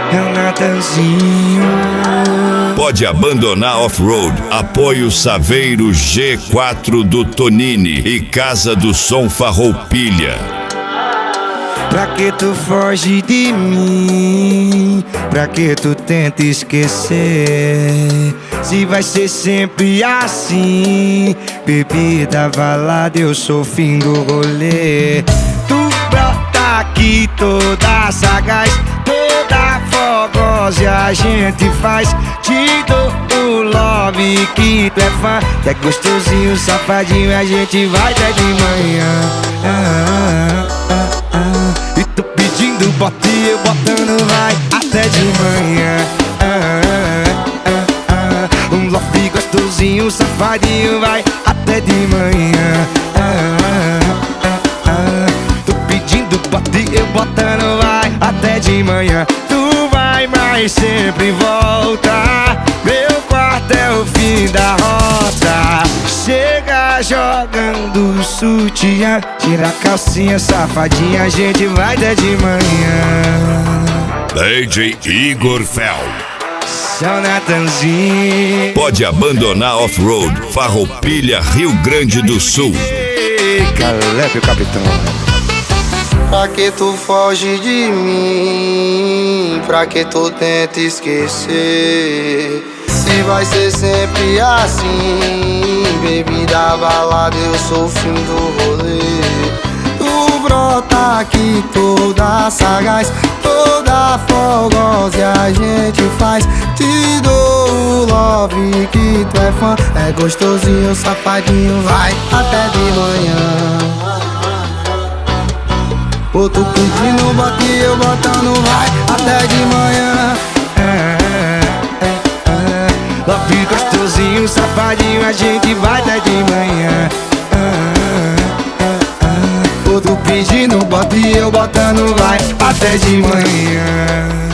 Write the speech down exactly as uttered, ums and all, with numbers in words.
é o Natanzinho. Pode abandonar off-road. Apoio Saveiro G quatro do Tonini e Casa do Som Farroupilha. Pra que tu foge de mim? Pra que tu tenta esquecer? Se vai ser sempre assim. Bebida, balada, eu sou o fim do rolê. Tu brota aqui toda sagaz, toda fogosa, e a gente faz. Te dou o love que tu é fã, que é gostosinho, safadinho, a gente vai até de manhã. ah, ah, ah. E tu pedindo bota e eu botando vai até de manhã. ah, ah, ah. Um love gostosinho, safadinho, vai até de manhã. ah, ah, ah. Tu pedindo bota e eu botando vai até de manhã. Tu vai, mas sempre volta. Meu quarto é o fim da rota. Chega jogando sutiã, tira a calcinha, safadinha, a gente vai até de manhã. D J Igor Fel. Seu Natanzinho. Pode abandonar off-road. Farroupilha, Rio Grande do Sul. Caleb, o capitão. Pra que tu foge de mim? Pra que tu tenta esquecer? Se vai ser sempre assim. Bebida, balada, eu sou o fim do rolê. Tu brota aqui toda sagaz, toda fogosa, e a gente faz. Te dou o love que tu é fã, é gostosinho, safadinho, vai até de manhã. Ô, tu pedindo bota e eu botando vai até de manhã. ah, ah, ah. Love gostosinho, safadinho, a gente vai até de manhã. ah, ah, ah. Ô, tu pedindo bota e eu botando vai Até de manhã.